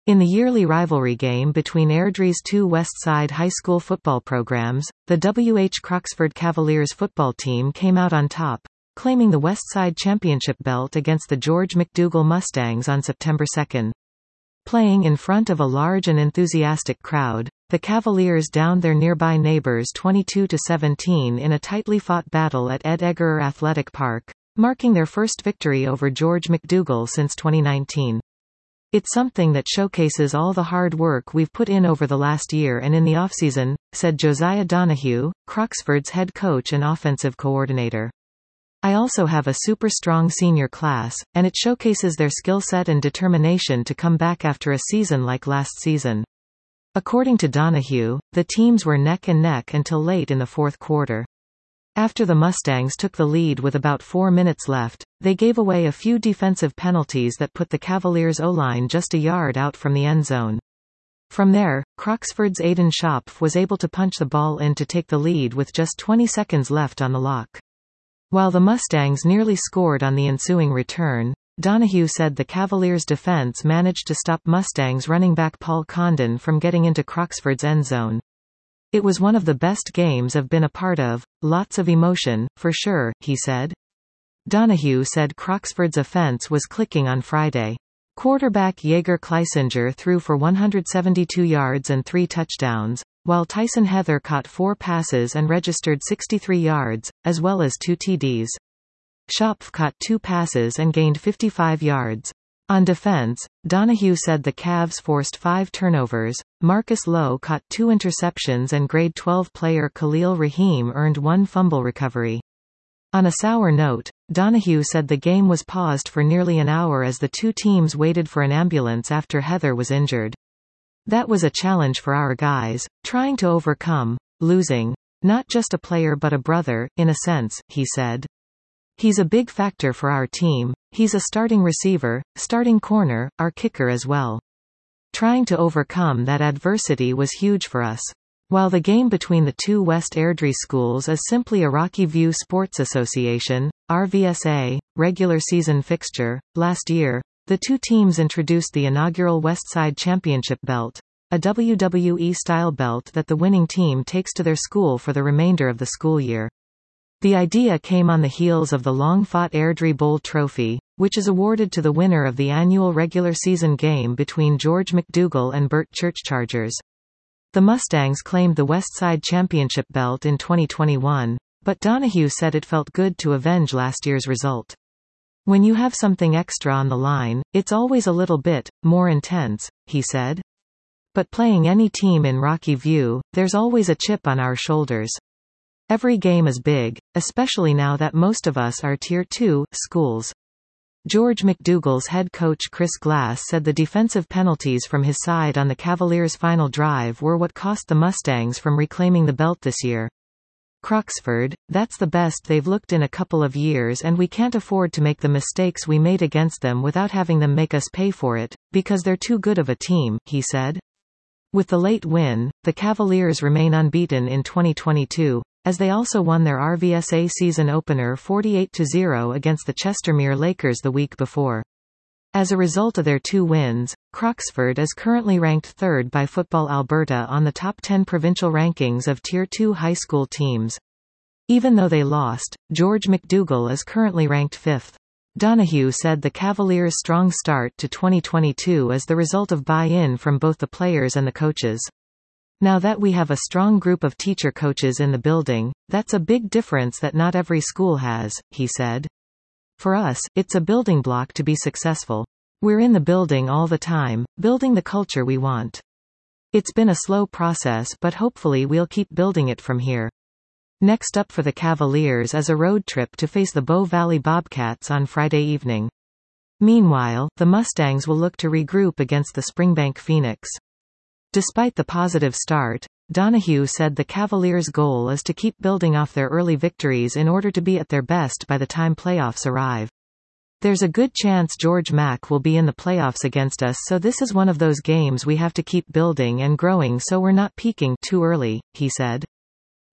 In the yearly rivalry game between Airdrie's two West Side high school football programs, the W.H. Croxford Cavaliers football team came out on top, claiming the West Side championship belt against the George McDougall Mustangs on September 2. Playing in front of a large and enthusiastic crowd, the Cavaliers downed their nearby neighbors 22-17 in a tightly fought battle at Ed Eggerer Athletic Park, marking their first victory over George McDougall since 2019. "It's something that showcases all the hard work we've put in over the last year and in the offseason," said Josiah Donahue, Croxford's head coach and offensive coordinator. "I also have a super strong senior class, and it showcases their skill set and determination to come back after a season like last season." According to Donahue, the teams were neck and neck until late in the fourth quarter. After the Mustangs took the lead with about 4 minutes left, they gave away a few defensive penalties that put the Cavaliers' O-line just a yard out from the end zone. From there, Croxford's Aidan Schopf was able to punch the ball in to take the lead with just 20 seconds left on the lock. While the Mustangs nearly scored on the ensuing return, Donahue said the Cavaliers' defense managed to stop Mustangs running back Paul Condon from getting into Croxford's end zone. "It was one of the best games I've been a part of, lots of emotion, for sure," he said. Donahue said Croxford's offense was clicking on Friday. Quarterback Jaeger Kleisinger threw for 172 yards and 3 touchdowns, while Tyson Heather caught 4 passes and registered 63 yards, as well as 2 TDs. Schopf caught 2 passes and gained 55 yards. On defense, Donahue said the Cavs forced 5 turnovers, Marcus Lowe caught 2 interceptions and grade 12 player Khalil Rahim earned 1 fumble recovery. On a sour note, Donahue said the game was paused for nearly an hour as the two teams waited for an ambulance after Heather was injured. "That was a challenge for our guys, trying to overcome, losing. Not just a player but a brother, in a sense," he said. "He's a big factor for our team. He's a starting receiver, starting corner, our kicker as well. Trying to overcome that adversity was huge for us." While the game between the two West Airdrie schools is simply a Rocky View Sports Association, RVSA, regular season fixture, last year, the two teams introduced the inaugural West Side Championship belt, a WWE-style belt that the winning team takes to their school for the remainder of the school year. The idea came on the heels of the long-fought Airdrie Bowl Trophy, which is awarded to the winner of the annual regular season game between George McDougall and Burt Church Chargers. The Mustangs claimed the West Side Championship belt in 2021, but Donahue said it felt good to avenge last year's result. "When you have something extra on the line, it's always a little bit more intense," he said. "But playing any team in Rocky View, there's always a chip on our shoulders. Every game is big, especially now that most of us are Tier 2 schools." George McDougall's head coach Chris Glass said the defensive penalties from his side on the Cavaliers' final drive were what cost the Mustangs from reclaiming the belt this year. "Croxford, that's the best they've looked in a couple of years and we can't afford to make the mistakes we made against them without having them make us pay for it, because they're too good of a team," he said. With the late win, the Cavaliers remain unbeaten in 2022, as they also won their RVSA season opener 48-0 against the Chestermere Lakers the week before. As a result of their 2 wins, Croxford is currently ranked 3rd by Football Alberta on the top 10 provincial rankings of Tier 2 high school teams. Even though they lost, George McDougall is currently ranked 5th. Donahue said the Cavaliers' strong start to 2022 is the result of buy-in from both the players and the coaches. "Now that we have a strong group of teacher coaches in the building, that's a big difference that not every school has," he said. "For us, it's a building block to be successful. We're in the building all the time, building the culture we want. It's been a slow process but hopefully we'll keep building it from here." Next up for the Cavaliers is a road trip to face the Bow Valley Bobcats on Friday evening. Meanwhile, the Mustangs will look to regroup against the Springbank Phoenix. Despite the positive start, Donahue said the Cavaliers' goal is to keep building off their early victories in order to be at their best by the time playoffs arrive. "There's a good chance George Mack will be in the playoffs against us, so this is one of those games we have to keep building and growing so we're not peaking too early," he said.